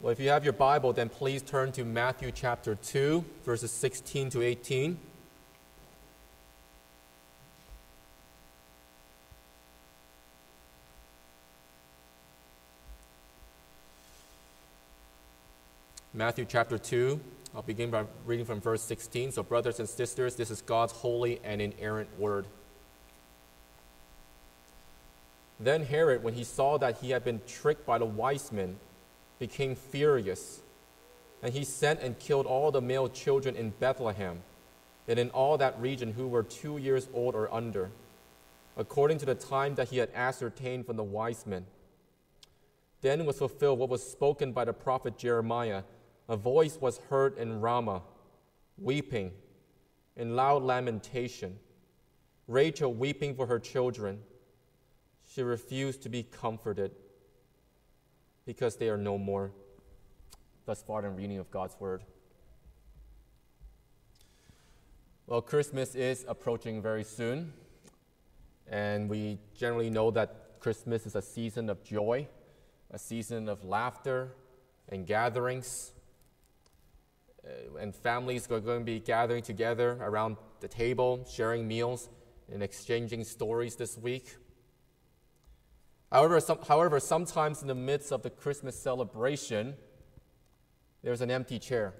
Well, if you have your Bible, then please turn to Matthew chapter 2, verses 16 to 18. Matthew chapter 2, I'll begin by reading from verse 16. So, brothers and sisters, this is God's holy and inerrant word. Then Herod, when he saw that he had been tricked by the wise men, became furious, and he sent and killed all the male children in Bethlehem and in all that region who were 2 years old or under, according to the time that he had ascertained from the wise men. Then was fulfilled what was spoken by the prophet Jeremiah. A voice was heard in Ramah, weeping, in loud lamentation, Rachel weeping for her children. She refused to be comforted because they are no more. Thus far, the reading of God's word. Well, Christmas is approaching very soon, and we generally know that Christmas is a season of joy, a season of laughter and gatherings, and families are going to be gathering together around the table, sharing meals and exchanging stories this week. However, sometimes in the midst of the Christmas celebration, there's an empty chair.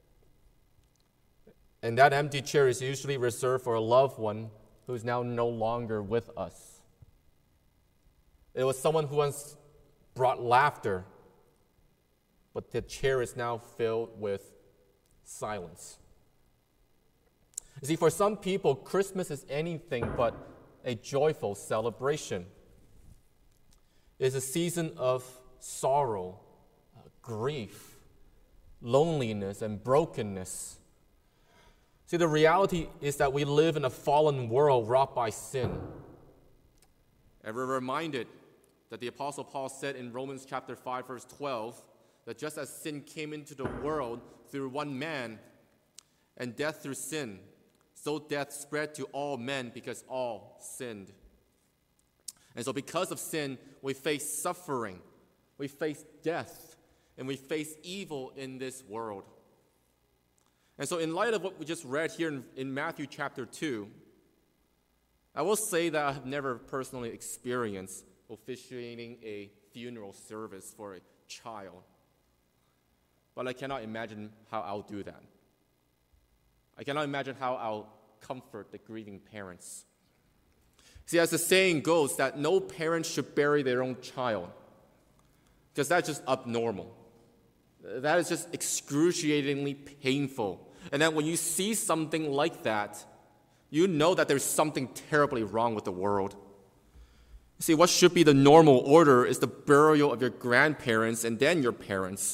And that empty chair is usually reserved for a loved one who is now no longer with us. It was someone who once brought laughter, but the chair is now filled with silence. You see, for some people, Christmas is anything but a joyful celebration. It is a season of sorrow, grief, loneliness, and brokenness. See, the reality is that we live in a fallen world wrought by sin. And we're reminded that the Apostle Paul said in Romans chapter 5, verse 12, that just as sin came into the world through one man, and death through sin, so death spread to all men because all sinned. And so because of sin, we face suffering, we face death, and we face evil in this world. And so in light of what we just read here in Matthew chapter 2, I will say that I have never personally experienced officiating a funeral service for a child. But I cannot imagine how I'll do that. I cannot imagine how I'll comfort the grieving parents. See, as the saying goes, that no parent should bury their own child, because that's just abnormal. That is just excruciatingly painful. And then when you see something like that, you know that there's something terribly wrong with the world. See, what should be the normal order is the burial of your grandparents and then your parents.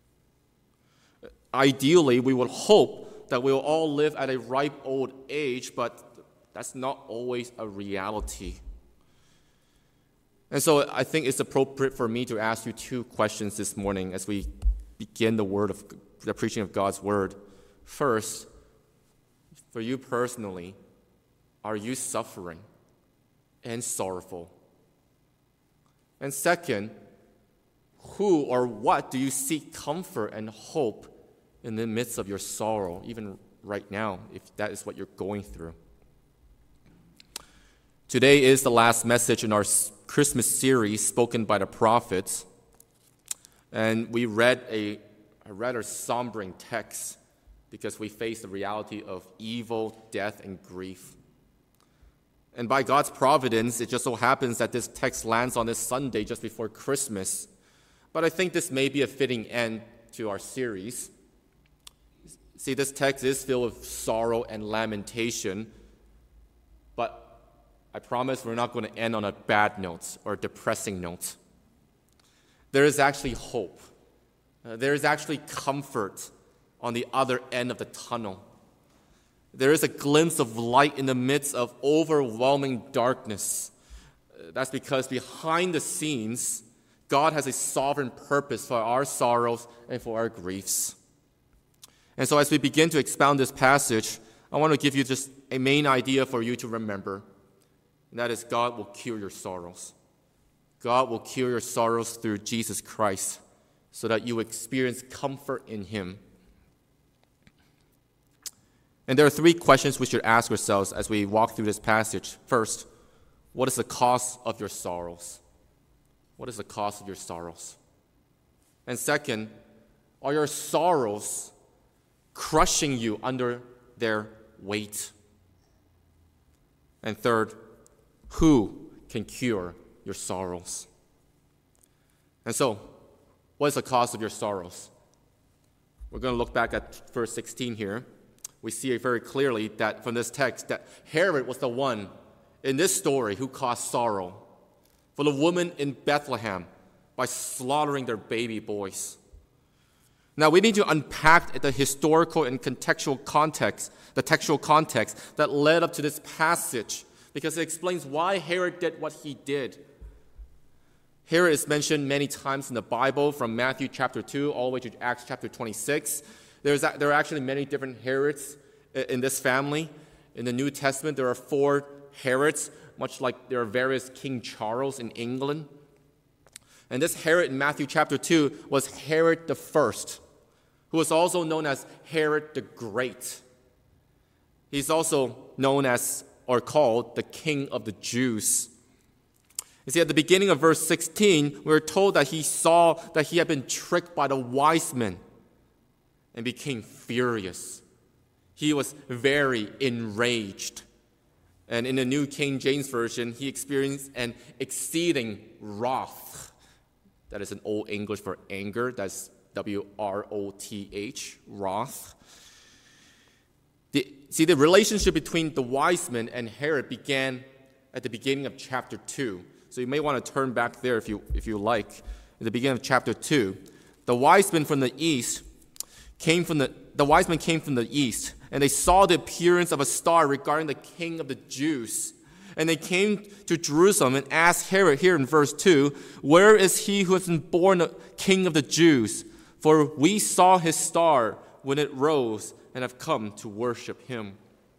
Ideally, we would hope that we will all live at a ripe old age, but that's not always a reality. And so I think it's appropriate for me to ask you two questions this morning as we begin the preaching of God's word. First, for you personally, are you suffering and sorrowful? And second, who or what do you seek comfort and hope in the midst of your sorrow, even right now, if that is what you're going through? Today is the last message in our Christmas series spoken by the prophets. And we read a rather sombering text because we face the reality of evil, death, and grief. And by God's providence, it just so happens that this text lands on this Sunday just before Christmas. But I think this may be a fitting end to our series. See, this text is filled with sorrow and lamentation, but I promise we're not going to end on a bad note or a depressing note. There is actually hope. There is actually comfort on the other end of the tunnel. There is a glimpse of light in the midst of overwhelming darkness. That's because behind the scenes, God has a sovereign purpose for our sorrows and for our griefs. And so as we begin to expound this passage, I want to give you just a main idea for you to remember. And that is, God will cure your sorrows. God will cure your sorrows through Jesus Christ. so that you experience comfort in him. And there are three questions we should ask ourselves as we walk through this passage. First, what is the cause of your sorrows? What is the cause of your sorrows? And second, are your sorrows crushing you under their weight? And third, who can cure your sorrows? And so, what is the cause of your sorrows? We're going to look back at verse 16 here. We see it very clearly that from this text that Herod was the one in this story who caused sorrow for the woman in Bethlehem by slaughtering their baby boys. Now we need to unpack the historical and contextual context, the textual context that led up to this passage, because it explains why Herod did what he did. Herod is mentioned many times in the Bible, from Matthew chapter 2 all the way to Acts chapter 26. There are actually many different Herods in this family. In the New Testament, there are 4 Herods, much like there are various King Charles in England. And this Herod in Matthew chapter 2 was Herod the First, who was also known as Herod the Great. He's also known as, or called, the King of the Jews. You see, at the beginning of verse 16, we're told that he saw that he had been tricked by the wise men and became furious. He was very enraged. And in the New King James Version, he experienced an exceeding wrath. That is an Old English for anger. That's W-R-O-T-H, wrath. The relationship between the wise men and Herod began at the beginning of chapter 2. So you may want to turn back there if you like. At the beginning of chapter 2, the wise men from the east came from the east, and they saw the appearance of a star regarding the king of the Jews. And they came to Jerusalem and asked Herod here in verse 2, "Where is he who has been born a king of the Jews? For we saw his star when it rose and have come to worship him."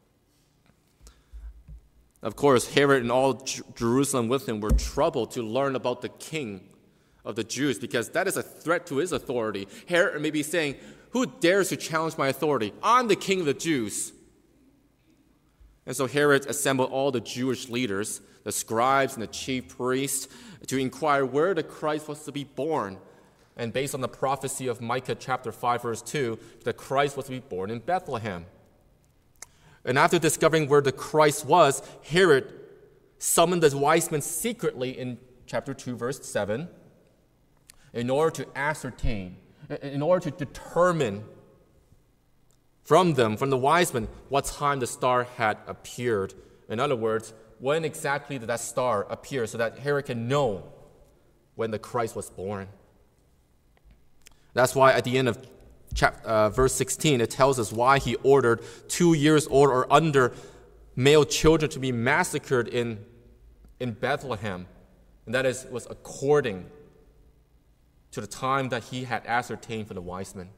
Of course, Herod and all Jerusalem with him were troubled to learn about the king of the Jews, because that is a threat to his authority. Herod may be saying, "Who dares to challenge my authority? I'm the king of the Jews." And so Herod assembled all the Jewish leaders, the scribes and the chief priests, to inquire where the Christ was to be born. And based on the prophecy of Micah chapter 5, verse 2, the Christ was to be born in Bethlehem. And after discovering where the Christ was, Herod summoned the wise men secretly in chapter 2, verse 7, in order to determine from the wise men, what time the star had appeared. In other words, when exactly did that star appear, so that Herod can know when the Christ was born. That's why at the end of verse 16, it tells us why he ordered 2 years old or under male children to be massacred in Bethlehem. And that was according to the time that he had ascertained for the wise men.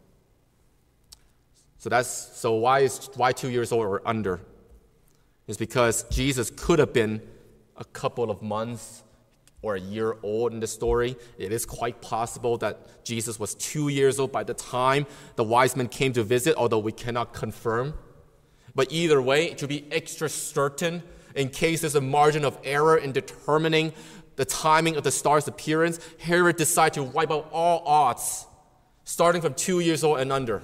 So why 2 years old or under? It's because Jesus could have been a couple of months or a year old in the story. It is quite possible that Jesus was 2 years old by the time the wise men came to visit, although we cannot confirm. But either way, to be extra certain, in case there's a margin of error in determining the timing of the star's appearance, Herod decided to wipe out all odds, starting from 2 years old and under.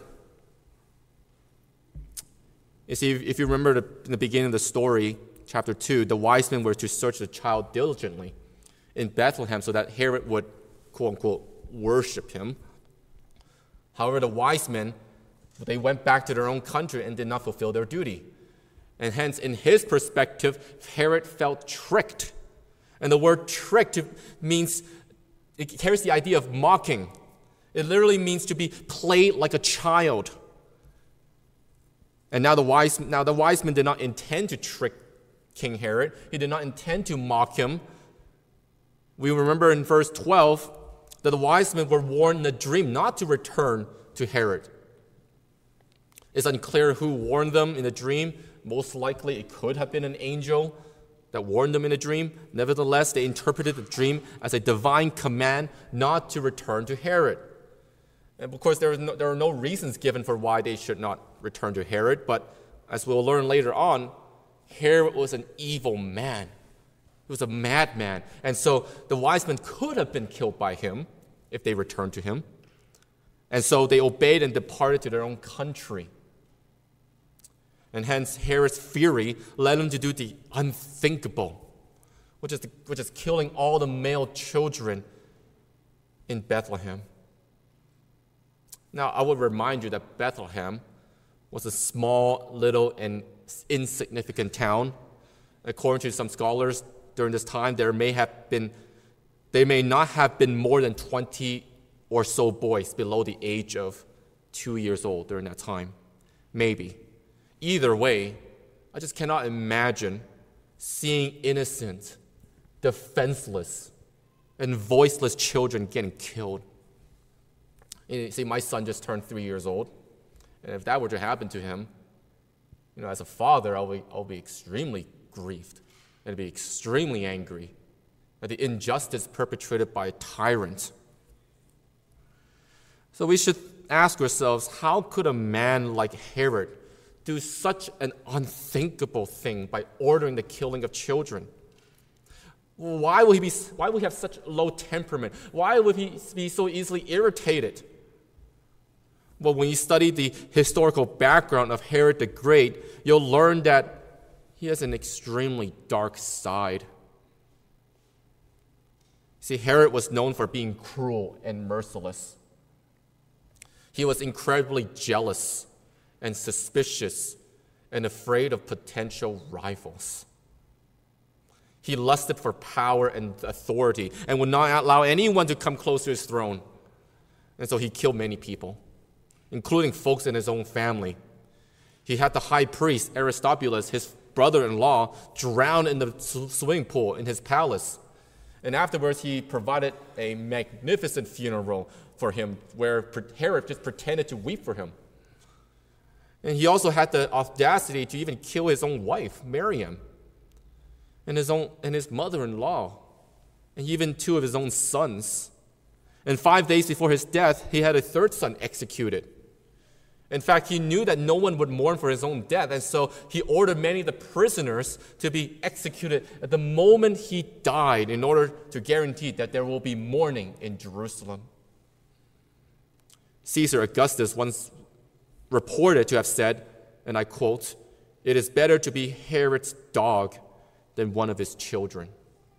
You see, if you remember in the beginning of the story, chapter 2, the wise men were to search the child diligently in Bethlehem so that Herod would, quote-unquote, worship him. However, the wise men, they went back to their own country and did not fulfill their duty. And hence, in his perspective, Herod felt tricked. And the word tricked means, it carries the idea of mocking. It literally means to be played like a child. And now the wise men did not intend to trick King Herod. He did not intend to mock him. We remember in verse 12 that the wise men were warned in a dream not to return to Herod. It's unclear who warned them in the dream. Most likely it could have been an angel that warned them in a dream. Nevertheless, they interpreted the dream as a divine command not to return to Herod. And of course, there are no reasons given for why they should not return to Herod, but as we'll learn later on, Herod was an evil man. He was a madman. And so the wise men could have been killed by him if they returned to him. And so they obeyed and departed to their own country. And hence Herod's fury led him to do the unthinkable, which is killing all the male children in Bethlehem. Now, I would remind you that Bethlehem was a small, little, and insignificant town. According to some scholars, during this time, there may not have been more than 20 or so boys below the age of 2 years old during that time. Maybe. Either way, I just cannot imagine seeing innocent, defenseless, and voiceless children getting killed. You see, my son just turned 3 years old, and if that were to happen to him, as a father, I'll be extremely grieved and be extremely angry at the injustice perpetrated by a tyrant. So we should ask ourselves, how could a man like Herod do such an unthinkable thing by ordering the killing of children? Why would he have such low temperament? Why would he be so easily irritated? Well, when you study the historical background of Herod the Great, you'll learn that he has an extremely dark side. See, Herod was known for being cruel and merciless. He was incredibly jealous and suspicious and afraid of potential rivals. He lusted for power and authority and would not allow anyone to come close to his throne. And so he killed many people, including folks in his own family. He had the high priest, Aristobulus, his brother-in-law, drowned in the swimming pool in his palace. And afterwards, he provided a magnificent funeral for him where Herod just pretended to weep for him. And he also had the audacity to even kill his own wife, Miriam, and his mother-in-law, and even 2 of his own sons. And 5 days before his death, he had a 3rd son executed. In fact, he knew that no one would mourn for his own death, and so he ordered many of the prisoners to be executed at the moment he died in order to guarantee that there will be mourning in Jerusalem. Caesar Augustus once reported to have said, and I quote, "It is better to be Herod's dog than one of his children."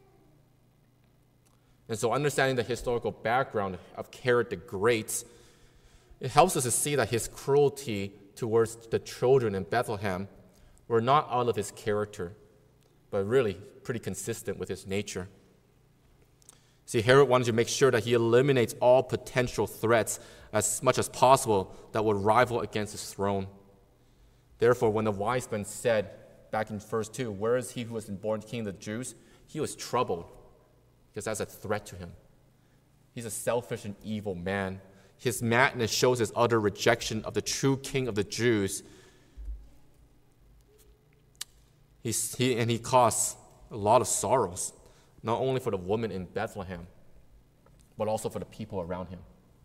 And so understanding the historical background of Herod the Great, it helps us to see that his cruelty towards the children in Bethlehem were not out of his character, but really pretty consistent with his nature. See, Herod wanted to make sure that he eliminates all potential threats as much as possible that would rival against his throne. Therefore, when the wise men said back in verse 2, "Where is he who was born king of the Jews?" he was troubled because that's a threat to him. He's a selfish and evil man. His madness shows his utter rejection of the true king of the Jews. He caused a lot of sorrows, not only for the woman in Bethlehem, but also for the people around him.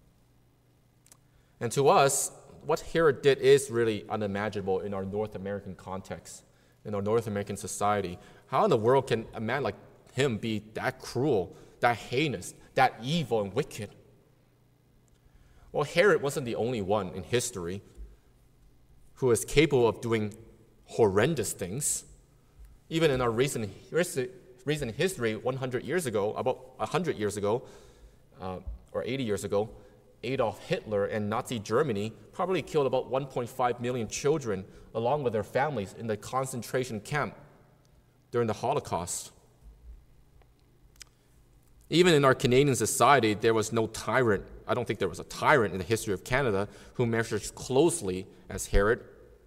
And to us, what Herod did is really unimaginable in our North American context, in our North American society. How in the world can a man like him be that cruel, that heinous, that evil and wicked? Well, Herod wasn't the only one in history who was capable of doing horrendous things. Even in our recent history, 100 years ago, about 100 years ago, or 80 years ago, Adolf Hitler and Nazi Germany probably killed about 1.5 million children along with their families in the concentration camp during the Holocaust. Even in our Canadian society, there was no tyrant. I don't think there was a tyrant in the history of Canada who measures closely as Herod.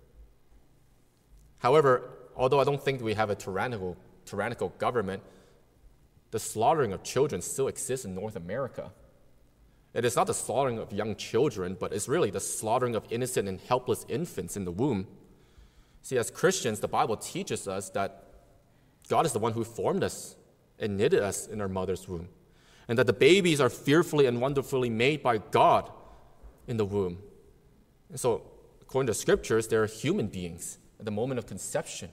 However, although I don't think we have a tyrannical government, the slaughtering of children still exists in North America. It is not the slaughtering of young children, but it's really the slaughtering of innocent and helpless infants in the womb. See, as Christians, the Bible teaches us that God is the one who formed us and knitted us in our mother's womb, and that the babies are fearfully and wonderfully made by God. in the womb. And so, according to scriptures, they're human beings at the moment of conception.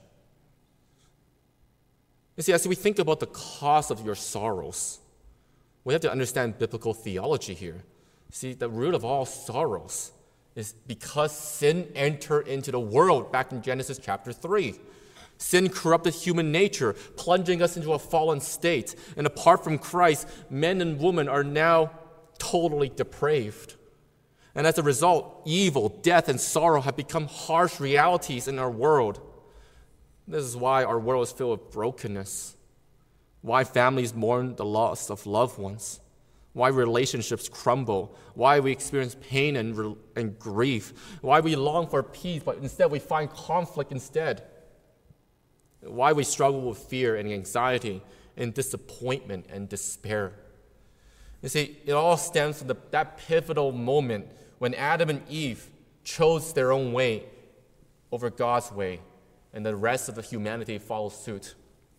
You see, as we think about the cause of your sorrows, we have to understand biblical theology here. See, the root of all sorrows is because sin entered into the world back in Genesis chapter 3. Sin corrupted human nature, plunging us into a fallen state. And apart from Christ, men and women are now totally depraved. And as a result, evil, death, and sorrow have become harsh realities in our world. This is why our world is filled with brokenness, why families mourn the loss of loved ones, why relationships crumble, why we experience pain and grief, why we long for peace, but instead we find conflict instead, why we struggle with fear and anxiety and disappointment and despair. You see, it all stems from that pivotal moment when Adam and Eve chose their own way over God's way, and the rest of the humanity follows suit.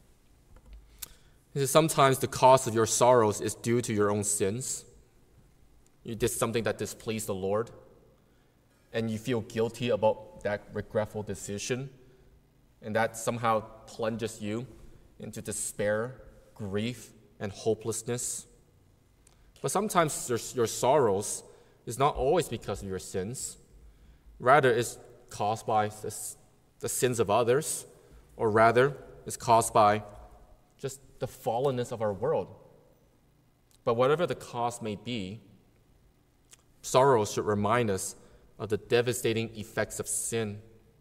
Sometimes the cause of your sorrows is due to your own sins. You did something that displeased the Lord, and you feel guilty about that regretful decision, and that somehow plunges you into despair, grief, and hopelessness. But sometimes your sorrows is not always because of your sins. Rather, it's caused by the sins of others, or rather, it's caused by just the fallenness of our world. But whatever the cause may be, sorrow should remind us of the devastating effects of sin.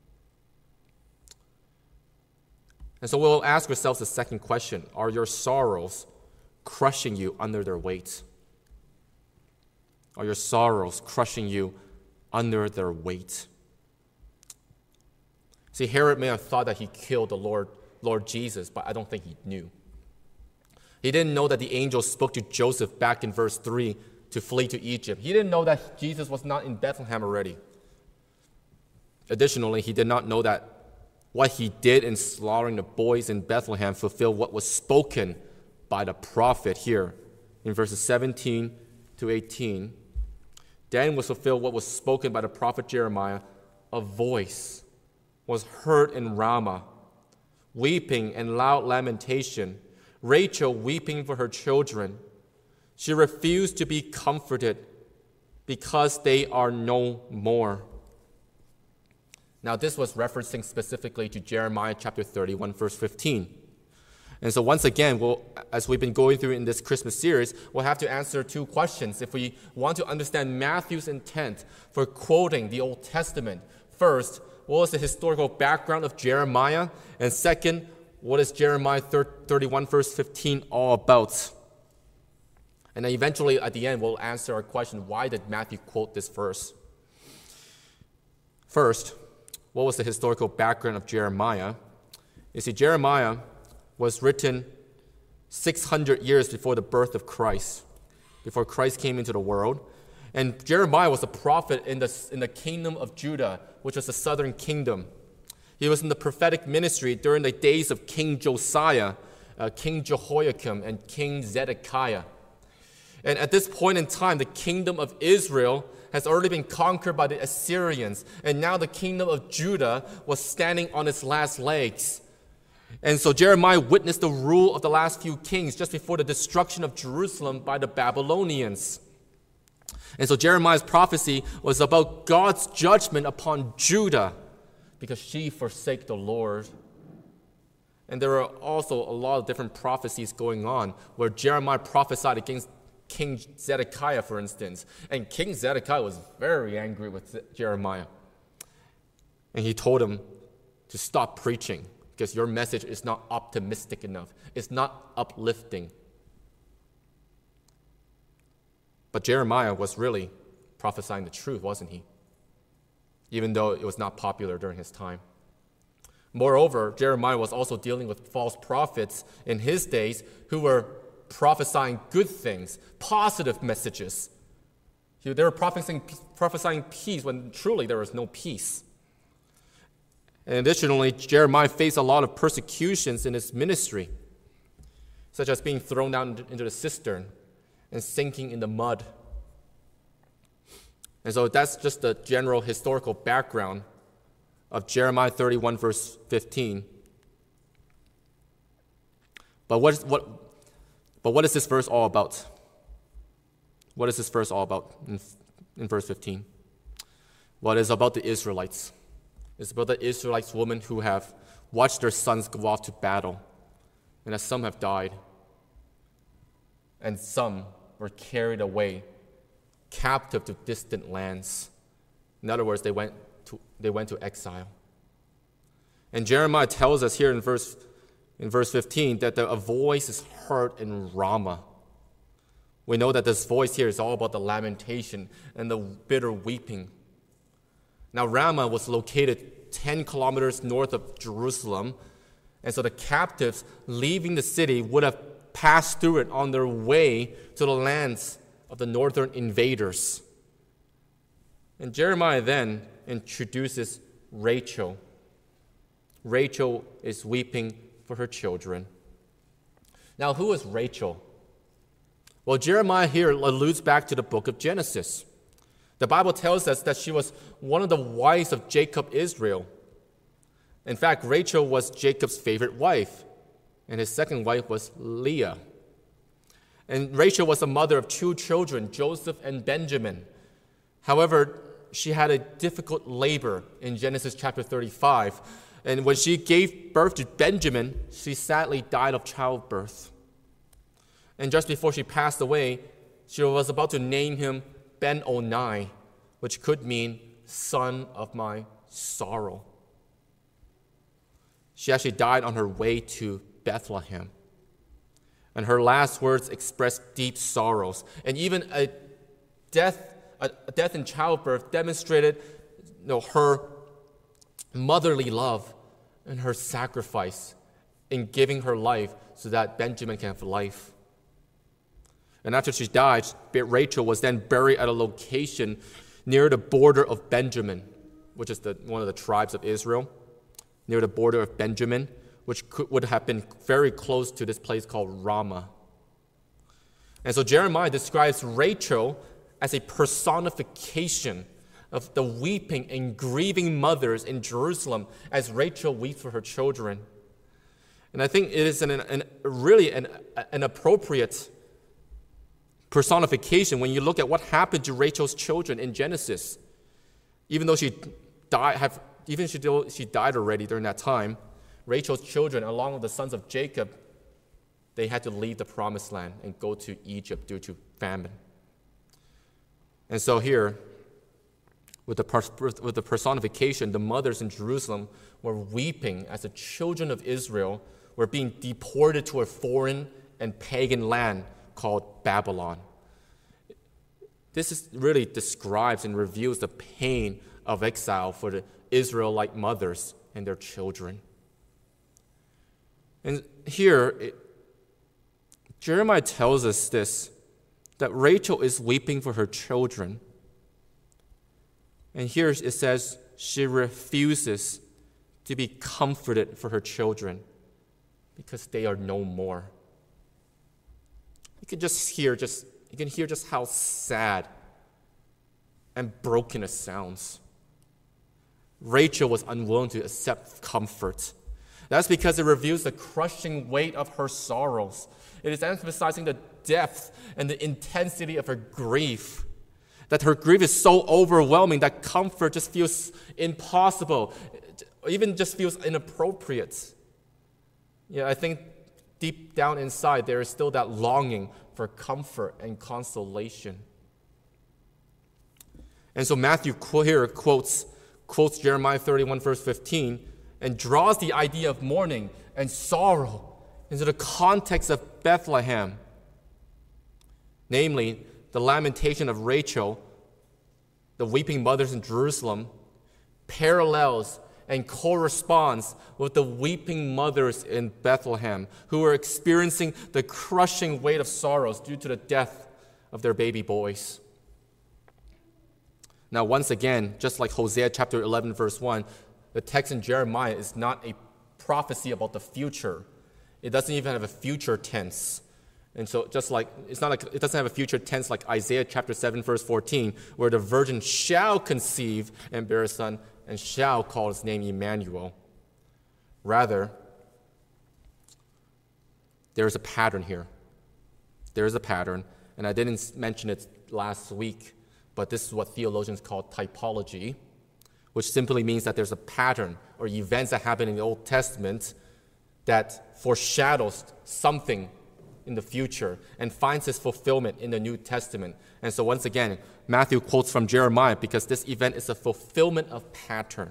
And so we'll ask ourselves the second question: are your sorrows crushing you under their weight? Are your sorrows crushing you under their weight? See, Herod may have thought that he killed the Lord Jesus, but I don't think he knew. He didn't know that the angel spoke to Joseph back in verse 3 to flee to Egypt. He didn't know that Jesus was not in Bethlehem already. Additionally, he did not know that what he did in slaughtering the boys in Bethlehem fulfilled what was spoken by the prophet here in verses 17 to 18. Then was fulfilled what was spoken by the prophet Jeremiah: a voice was heard in Ramah, weeping and loud lamentation, Rachel weeping for her children. She refused to be comforted because they are no more. Now, this was referencing specifically to Jeremiah chapter 31, verse 15. And so once again, as we've been going through in this Christmas series, we'll have to answer two questions if we want to understand Matthew's intent for quoting the Old Testament. First, what was the historical background of Jeremiah? And second, what is Jeremiah 31, verse 15 all about? And then eventually, at the end, we'll answer our question: why did Matthew quote this verse? First, what was the historical background of Jeremiah? You see, Jeremiah was written 600 years before the birth of Christ, before Christ came into the world. And Jeremiah was a prophet in the kingdom of Judah, which was the southern kingdom. He was in the prophetic ministry during the days of King Josiah, King Jehoiakim, and King Zedekiah. And at this point in time, the kingdom of Israel has already been conquered by the Assyrians, and now the kingdom of Judah was standing on its last legs. And so Jeremiah witnessed the rule of the last few kings just before the destruction of Jerusalem by the Babylonians. And so Jeremiah's prophecy was about God's judgment upon Judah because she forsake the Lord. And there are also a lot of different prophecies going on where Jeremiah prophesied against King Zedekiah, for instance. And King Zedekiah was very angry with Jeremiah. And he told him to stop preaching because your message is not optimistic enough. It's not uplifting. But Jeremiah was really prophesying the truth, wasn't he? Even though it was not popular during his time. Moreover, Jeremiah was also dealing with false prophets in his days who were prophesying good things, positive messages. They were prophesying peace when truly there was no peace. And additionally, Jeremiah faced a lot of persecutions in his ministry, such as being thrown down into the cistern and sinking in the mud. And so that's just the general historical background of Jeremiah 31, verse 15. But what is this verse all about? What is this verse all about in verse 15? Well, it's about the Israelites. It's about the Israelites women who have watched their sons go off to battle, and that some have died, and some were carried away, captive to distant lands. In other words, they went to exile. And Jeremiah tells us here in verse 15 that a voice is heard in Ramah. We know that this voice here is all about the lamentation and the bitter weeping. Now, Ramah was located 10 kilometers north of Jerusalem, and so the captives leaving the city would have passed through it on their way to the lands of the northern invaders. And Jeremiah then introduces Rachel. Rachel is weeping for her children. Now, who is Rachel? Well, Jeremiah here alludes back to the book of Genesis. The Bible tells us that she was one of the wives of Jacob, Israel. In fact, Rachel was Jacob's favorite wife, and his second wife was Leah. And Rachel was the mother of 2 children, Joseph and Benjamin. However, she had a difficult labor in Genesis chapter 35. And when she gave birth to Benjamin, she sadly died of childbirth. And just before she passed away, she was about to name him Ben-Oni, which could mean son of my sorrow. She actually died on her way to Bethlehem. And her last words expressed deep sorrows. And even a death in childbirth demonstrated her motherly love and her sacrifice in giving her life so that Benjamin can have life. And after she died, Rachel was then buried at a location near the border of Benjamin, which is one of the tribes of Israel, near the border of Benjamin, which would have been very close to this place called Ramah. And so Jeremiah describes Rachel as a personification of the weeping and grieving mothers in Jerusalem as Rachel weeps for her children. And I think it is really an appropriate personification when you look at what happened to Rachel's children in Genesis. Even though she died already during that time, Rachel's children, along with the sons of Jacob, they had to leave the promised land and go to Egypt due to famine. And so here, with the personification, the mothers in Jerusalem were weeping as the children of Israel were being deported to a foreign and pagan land called Babylon. This really describes and reveals the pain of exile for the Israelite mothers and their children. And here, Jeremiah tells us this, that Rachel is weeping for her children. And here it says she refuses to be comforted for her children because they are no more. You can hear just how sad and broken it sounds. Rachel was unwilling to accept comfort. That's because it reveals the crushing weight of her sorrows. It is emphasizing the depth and the intensity of her grief. That her grief is so overwhelming that comfort just feels impossible, even just feels inappropriate. Yeah, I think deep down inside there is still that longing for comfort and consolation. And so Matthew here quotes Jeremiah 31, verse 15, and draws the idea of mourning and sorrow into the context of Bethlehem. Namely, the lamentation of Rachel, the weeping mothers in Jerusalem, parallels and corresponds with the weeping mothers in Bethlehem who are experiencing the crushing weight of sorrows due to the death of their baby boys. Now, once again, just like Hosea chapter 11, verse 1, the text in Jeremiah is not a prophecy about the future. It doesn't even have a future tense. And so just like, it's not like, it doesn't have a future tense like Isaiah chapter 7, verse 14, where the virgin shall conceive and bear a son and shall call his name Emmanuel. Rather, there is a pattern here. There is a pattern, and I didn't mention it last week, but this is what theologians call typology, which simply means that there's a pattern or events that happen in the Old Testament that foreshadows something in the future and finds its fulfillment in the New Testament. And so once again, Matthew quotes from Jeremiah because this event is a fulfillment of pattern.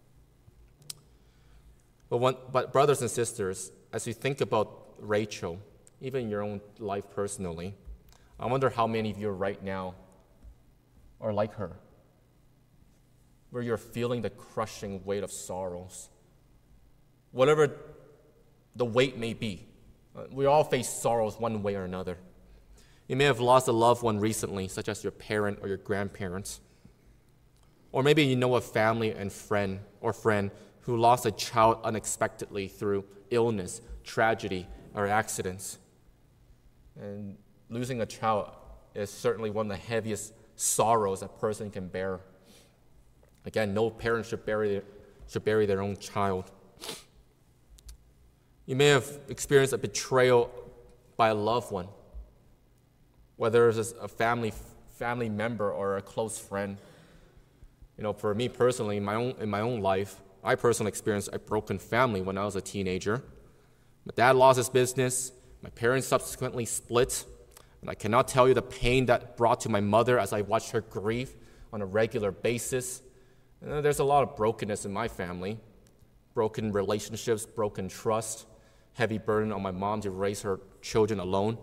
But brothers and sisters, as you think about Rachel, even in your own life personally, I wonder how many of you right now are like her, where you're feeling the crushing weight of sorrows. Whatever the weight may be, we all face sorrows one way or another. You may have lost a loved one recently, such as your parent or your grandparents. Or maybe you know a family and friend who lost a child unexpectedly through illness, tragedy, or accidents. And losing a child is certainly one of the heaviest sorrows a person can bear. Again, no parent should bury their own child. You may have experienced a betrayal by a loved one, whether it's a family member or a close friend. For me personally, in my own life, I personally experienced a broken family when I was a teenager. My dad lost his business. My parents subsequently split. And I cannot tell you the pain that brought to my mother as I watched her grieve on a regular basis. And there's a lot of brokenness in my family. Broken relationships, broken trust, heavy burden on my mom to raise her children alone.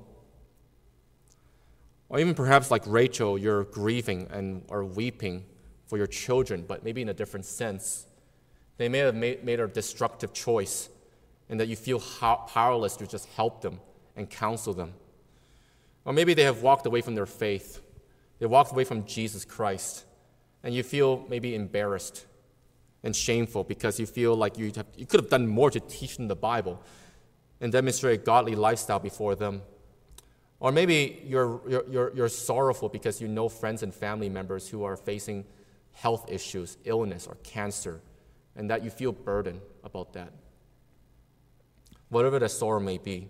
Or even perhaps like Rachel, you're grieving and are weeping for your children, but maybe in a different sense. They may have made a destructive choice, and that you feel powerless to just help them and counsel them. Or maybe they have walked away from their faith. They walked away from Jesus Christ, and you feel maybe embarrassed and shameful because you feel like you could have done more to teach them the Bible and demonstrate a godly lifestyle before them. Or maybe you're sorrowful because you know friends and family members who are facing health issues, illness, or cancer, and that you feel burdened about that. Whatever the sorrow may be,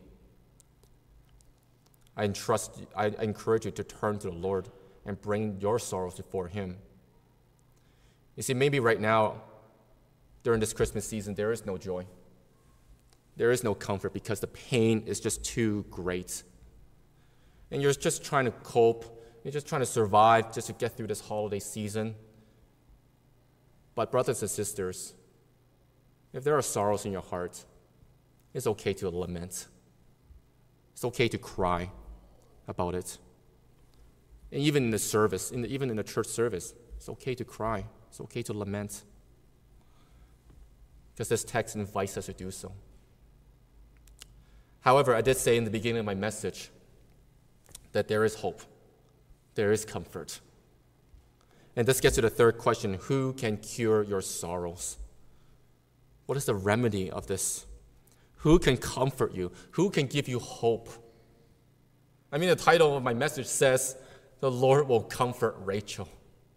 I encourage you to turn to the Lord and bring your sorrows before Him. You see, maybe right now, during this Christmas season, there is no joy. There is no comfort because the pain is just too great. And you're just trying to cope. You're just trying to survive just to get through this holiday season. But brothers and sisters, if there are sorrows in your heart, it's okay to lament. It's okay to cry about it. And even in the service, even in the church service, it's okay to cry. It's okay to lament. Because this text invites us to do so. However, I did say in the beginning of my message that there is hope. There is comfort. And this gets to the third question: who can cure your sorrows? What is the remedy of this? Who can comfort you? Who can give you hope? I mean, the title of my message says, "The Lord will comfort Rachel."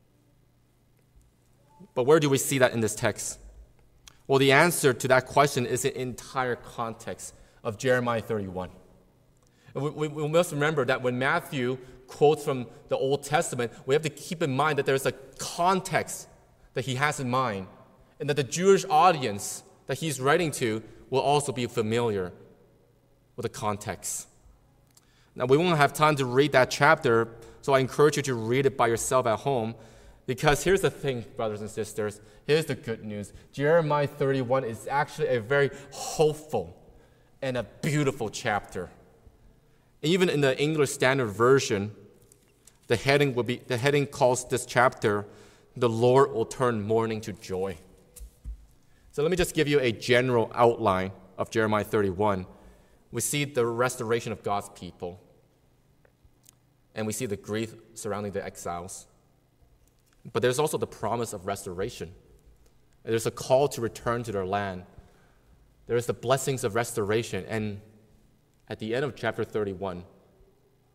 But where do we see that in this text? Well, the answer to that question is the entire context of Jeremiah 31. We must remember that when Matthew quotes from the Old Testament, we have to keep in mind that there's a context that he has in mind, and that the Jewish audience that he's writing to will also be familiar with the context. Now, we won't have time to read that chapter, so I encourage you to read it by yourself at home, because here's the thing, brothers and sisters, here's the good news. Jeremiah 31 is actually a very hopeful and a beautiful chapter. Even in the English Standard Version, the heading calls this chapter, "The Lord will turn mourning to joy." So let me just give you a general outline of Jeremiah 31. We see the restoration of God's people, and we see the grief surrounding the exiles. But there's also the promise of restoration. There's a call to return to their land. There's the blessings of restoration, and at the end of chapter 31,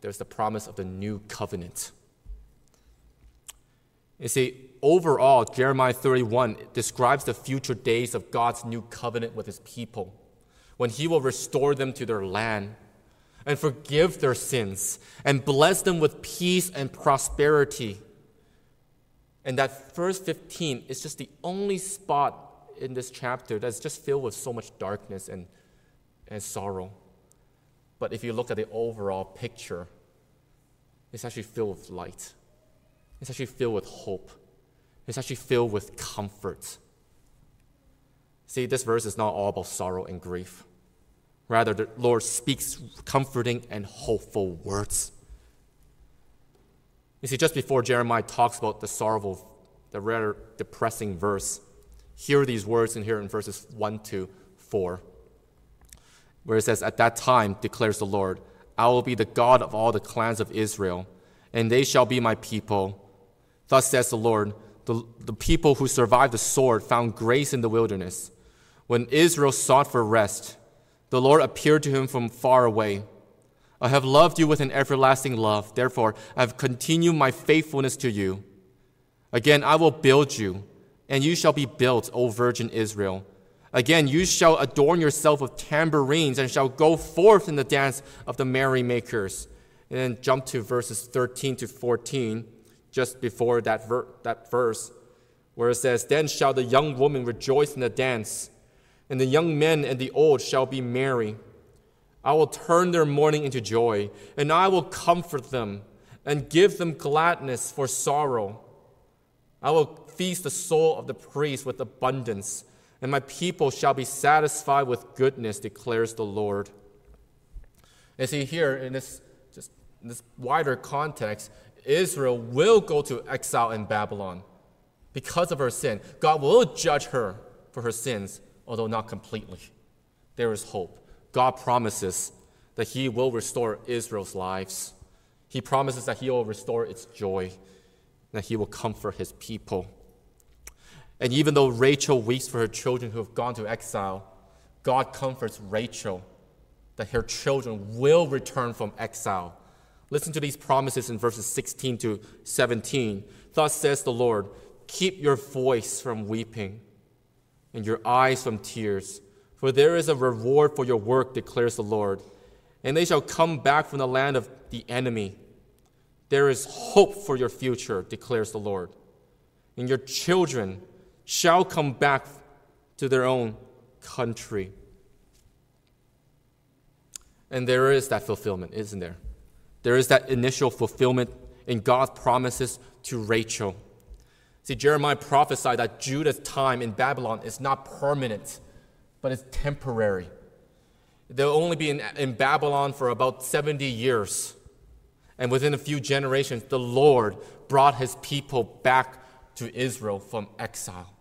there's the promise of the new covenant. You see, overall, Jeremiah 31 describes the future days of God's new covenant with his people, when he will restore them to their land and forgive their sins and bless them with peace and prosperity. And that verse 15 is just the only spot in this chapter that's just filled with so much darkness and sorrow. But if you look at the overall picture, it's actually filled with light. It's actually filled with hope. It's actually filled with comfort. See, this verse is not all about sorrow and grief. Rather, the Lord speaks comforting and hopeful words. You see, just before Jeremiah talks about the sorrowful, the rather depressing verse, hear these words in here in verses 1 to 4, where it says, "At that time, declares the Lord, I will be the God of all the clans of Israel, and they shall be my people. Thus says the Lord, the people who survived the sword found grace in the wilderness. When Israel sought for rest, the Lord appeared to him from far away. I have loved you with an everlasting love. Therefore, I have continued my faithfulness to you. Again, I will build you, and you shall be built, O virgin Israel. Again, you shall adorn yourself with tambourines and shall go forth in the dance of the merrymakers." And then jump to verses 13 to 14, just before that verse, where it says, "Then shall the young woman rejoice in the dance, and the young men and the old shall be merry. I will turn their mourning into joy, and I will comfort them and give them gladness for sorrow. I will feast the soul of the priest with abundance, and my people shall be satisfied with goodness, declares the Lord." And see here, in this wider context, Israel will go to exile in Babylon because of her sin. God will judge her for her sins, although not completely. There is hope. God promises that he will restore Israel's lives. He promises that he will restore its joy, that he will comfort his people. And even though Rachel weeps for her children who have gone to exile, God comforts Rachel that her children will return from exile. Listen to these promises in verses 16 to 17. "Thus says the Lord, keep your voice from weeping and your eyes from tears, for there is a reward for your work, declares the Lord. And they shall come back from the land of the enemy. There is hope for your future, declares the Lord. And your children shall come back to their own country." And there is that fulfillment, isn't there? There is that initial fulfillment in God's promises to Rachel. See, Jeremiah prophesied that Judah's time in Babylon is not permanent, but it's temporary. They'll only be in Babylon for about 70 years. And within a few generations, the Lord brought his people back to Israel from exile.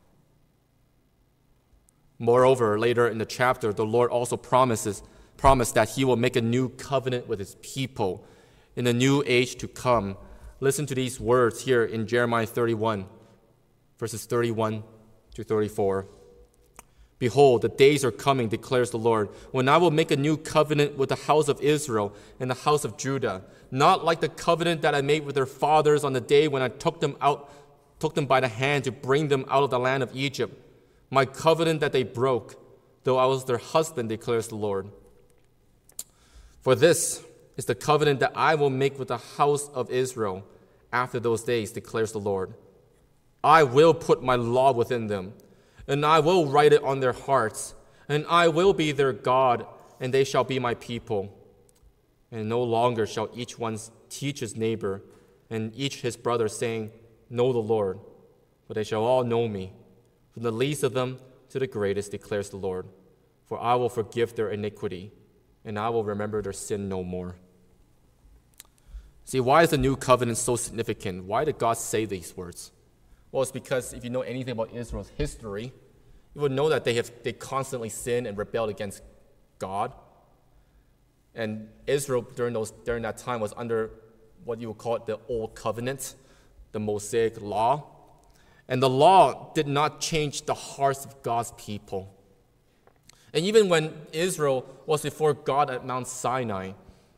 Moreover, later in the chapter, the Lord also promised that he will make a new covenant with his people in the new age to come. Listen to these words here in Jeremiah 31, verses 31 to 34. "Behold, the days are coming, declares the Lord, when I will make a new covenant with the house of Israel and the house of Judah, not like the covenant that I made with their fathers on the day when I took them by the hand to bring them out of the land of Egypt, my covenant that they broke, though I was their husband, declares the Lord. For this is the covenant that I will make with the house of Israel after those days, declares the Lord. I will put my law within them, and I will write it on their hearts, and I will be their God, and they shall be my people. And no longer shall each one teach his neighbor and each his brother, saying, Know the Lord, for they shall all know me, from the least of them to the greatest, declares the Lord. For I will forgive their iniquity, and I will remember their sin no more." See, why is the new covenant so significant? Why did God say these words? Well, it's because if you know anything about Israel's history, you would know that they constantly sinned and rebelled against God. And Israel during that time was under what you would call the Old Covenant, the Mosaic Law. And the law did not change the hearts of God's people. And even when Israel was before God at Mount Sinai,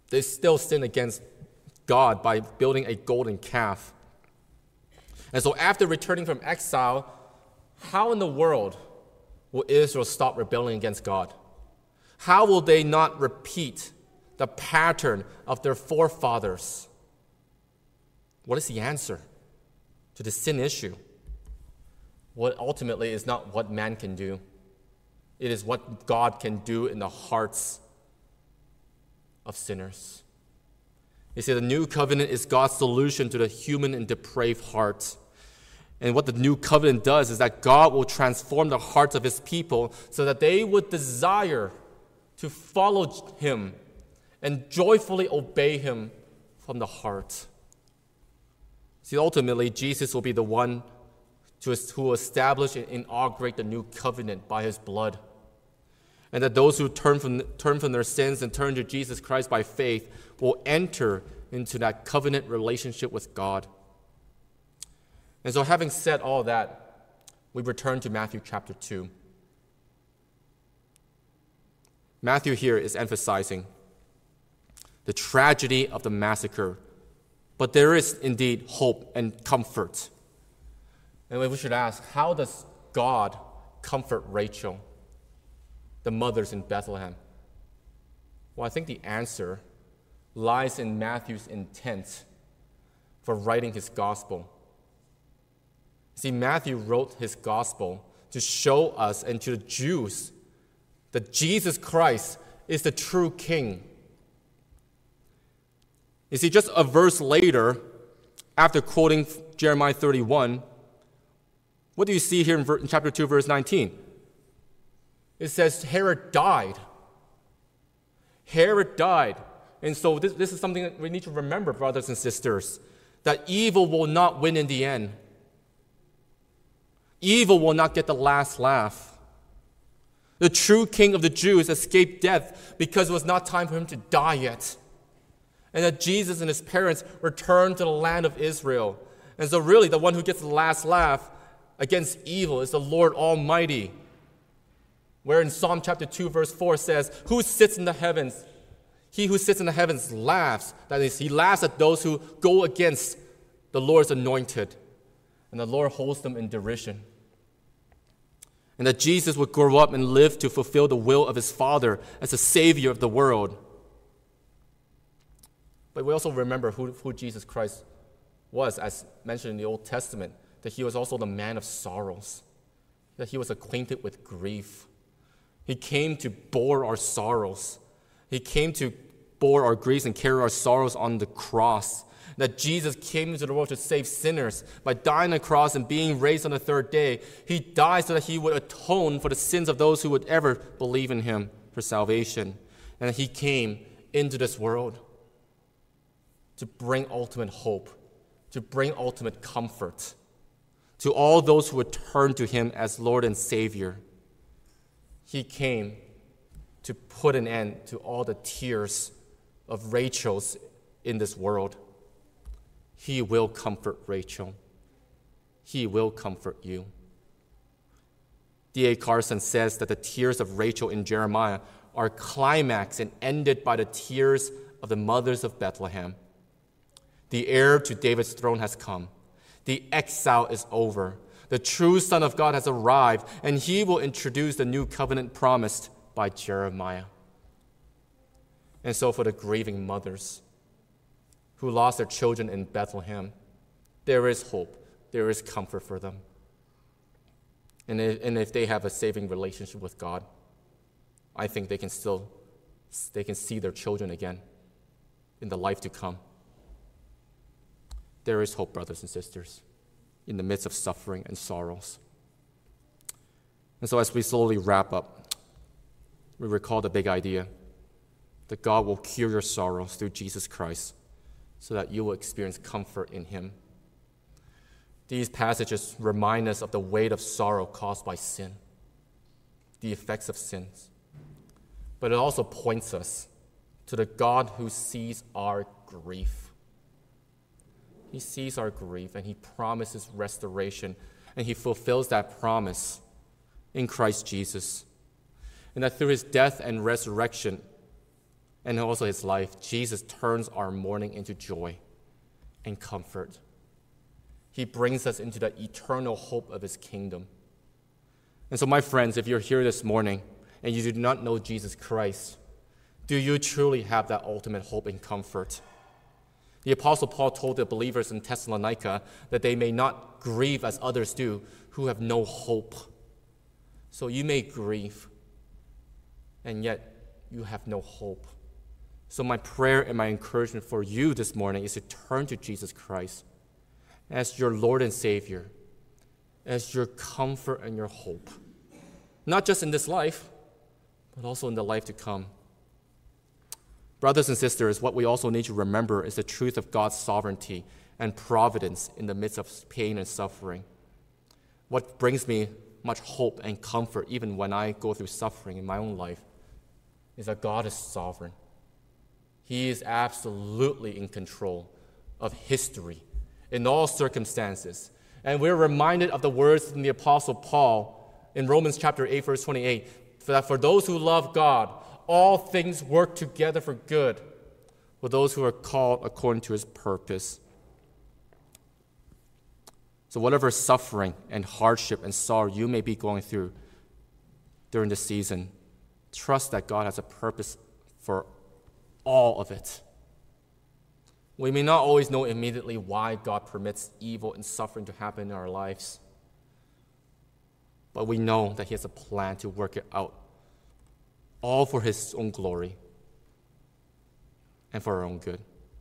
they still sin against God by building a golden calf. And so after returning from exile, how in the world will Israel stop rebelling against God? How will they not repeat the pattern of their forefathers? What is the answer to the sin issue? What ultimately is not what man can do. It is what God can do in the hearts of sinners. You see, the new covenant is God's solution to the human and depraved heart. And what the new covenant does is that God will transform the hearts of his people so that they would desire to follow him and joyfully obey him from the heart. See, ultimately, Jesus will be the one who will establish and inaugurate the new covenant by his blood. And that those who turn from their sins and turn to Jesus Christ by faith will enter into that covenant relationship with God. And so having said all that, we return to Matthew chapter 2. Matthew here is emphasizing the tragedy of the massacre, but there is indeed hope and comfort. And we should ask, how does God comfort Rachel, the mothers in Bethlehem? Well, I think the answer lies in Matthew's intent for writing his gospel. See, Matthew wrote his gospel to show us and to the Jews that Jesus Christ is the true king. You see, just a verse later, after quoting Jeremiah 31, what do you see here in chapter 2, verse 19? It says, Herod died. Herod died. And so this is something that we need to remember, brothers and sisters, that evil will not win in the end. Evil will not get the last laugh. The true king of the Jews escaped death because it was not time for him to die yet. And that Jesus and his parents returned to the land of Israel. And so really the one who gets the last laugh against evil is the Lord Almighty. Where in Psalm chapter 2 verse 4 says, who sits in the heavens? He who sits in the heavens laughs. That is, he laughs at those who go against the Lord's anointed. And the Lord holds them in derision. And that Jesus would grow up and live to fulfill the will of his Father as the Savior of the world. But we also remember who Jesus Christ was, as mentioned in the Old Testament, that he was also the man of sorrows, that he was acquainted with grief. He came to bore our sorrows. He came to bore our griefs and carry our sorrows on the cross. That Jesus came into the world to save sinners by dying on the cross and being raised on the third day. He died so that he would atone for the sins of those who would ever believe in him for salvation. And he came into this world to bring ultimate hope, to bring ultimate comfort to all those who would turn to him as Lord and Savior. He came to put an end to all the tears of Rachel's in this world. He will comfort Rachel. He will comfort you. D.A. Carson says that the tears of Rachel in Jeremiah are climaxed and ended by the tears of the mothers of Bethlehem. The heir to David's throne has come. The exile is over. The true Son of God has arrived, and he will introduce the new covenant promised by Jeremiah. And so for the grieving mothers who lost their children in Bethlehem, there is hope. There is comfort for them. And if they have a saving relationship with God, I think they can see their children again in the life to come. There is hope, brothers and sisters, in the midst of suffering and sorrows. And so as we slowly wrap up, we recall the big idea that God will cure your sorrows through Jesus Christ so that you will experience comfort in him. These passages remind us of the weight of sorrow caused by sin, the effects of sins. But it also points us to the God who sees our grief. He sees our grief and he promises restoration, and he fulfills that promise in Christ Jesus. And that through his death and resurrection, and also his life, Jesus turns our mourning into joy and comfort. He brings us into the eternal hope of his kingdom. And so, my friends, if you're here this morning and you do not know Jesus Christ, do you truly have that ultimate hope and comfort? The Apostle Paul told the believers in Thessalonica that they may not grieve as others do who have no hope. So you may grieve, and yet you have no hope. So my prayer and my encouragement for you this morning is to turn to Jesus Christ as your Lord and Savior, as your comfort and your hope. Not just in this life, but also in the life to come. Brothers and sisters, what we also need to remember is the truth of God's sovereignty and providence in the midst of pain and suffering. What brings me much hope and comfort even when I go through suffering in my own life is that God is sovereign. He is absolutely in control of history in all circumstances. And we're reminded of the words from the Apostle Paul in Romans chapter 8, verse 28, that for those who love God, all things work together for good for those who are called according to his purpose. So whatever suffering and hardship and sorrow you may be going through during this season, trust that God has a purpose for all of it. We may not always know immediately why God permits evil and suffering to happen in our lives, but we know that he has a plan to work it out, all for his own glory and for our own good.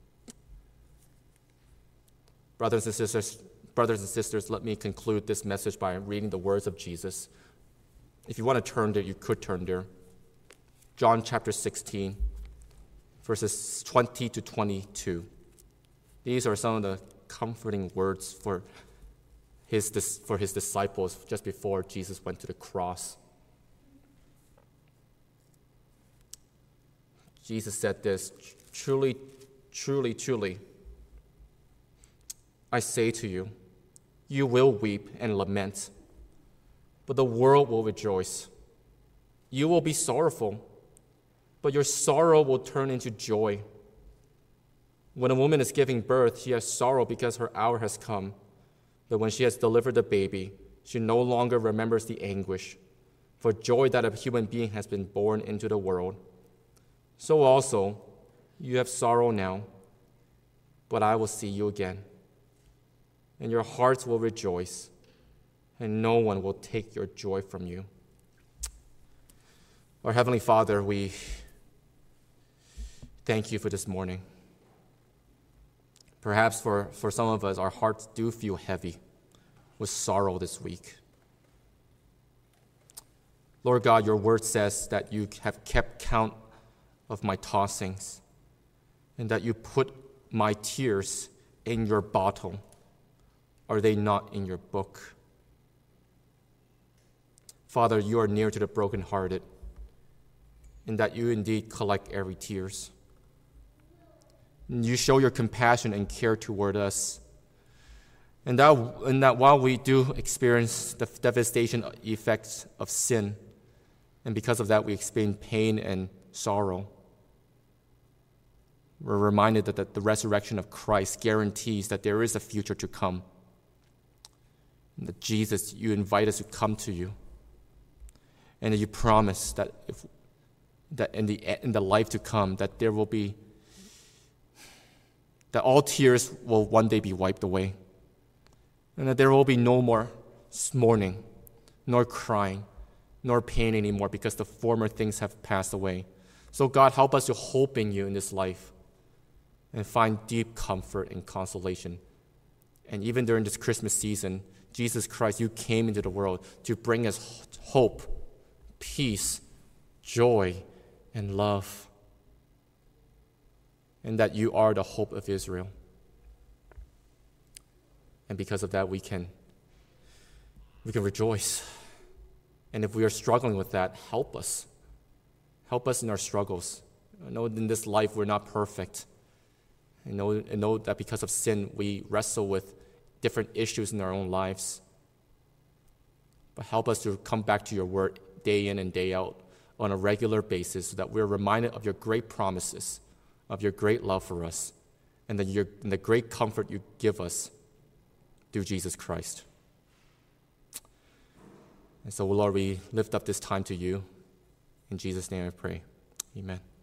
Brothers and sisters, let me conclude this message by reading the words of Jesus. If you want to turn there, you could turn there. John chapter 16, verses 20 to 22. These are some of the comforting words for his disciples just before Jesus went to the cross. Jesus said this, "Truly, truly, truly, I say to you, you will weep and lament, but the world will rejoice. You will be sorrowful, but your sorrow will turn into joy. When a woman is giving birth, she has sorrow because her hour has come. But when she has delivered the baby, she no longer remembers the anguish, for joy that a human being has been born into the world. So also, you have sorrow now, but I will see you again, and your hearts will rejoice, and no one will take your joy from you." Our Heavenly Father, we thank you for this morning. Perhaps for some of us, our hearts do feel heavy with sorrow this week. Lord God, your word says that you have kept count of my tossings and that you put my tears in your bottle. Are they not in your book? Father, you are near to the brokenhearted, and that you indeed collect every tears. You show your compassion and care toward us. And that while we do experience the devastation effects of sin, and because of that we experience pain and sorrow, we're reminded that the resurrection of Christ guarantees that there is a future to come. And that Jesus, you invite us to come to you. And that you promise that in the life to come, that there will be that all tears will one day be wiped away, and that there will be no more mourning, nor crying, nor pain anymore, because the former things have passed away. So God, help us to hope in you in this life and find deep comfort and consolation. And even during this Christmas season, Jesus Christ, you came into the world to bring us hope, peace, joy, and love. And that you are the hope of Israel. And because of that, we can rejoice. And if we are struggling with that, help us. Help us in our struggles. I know in this life we're not perfect. I know that because of sin, we wrestle with different issues in our own lives. But help us to come back to your word day in and day out on a regular basis so that we're reminded of your great promises, of your great love for us, and the great comfort you give us through Jesus Christ. And so, Lord, we lift up this time to you. In Jesus' name I pray. Amen.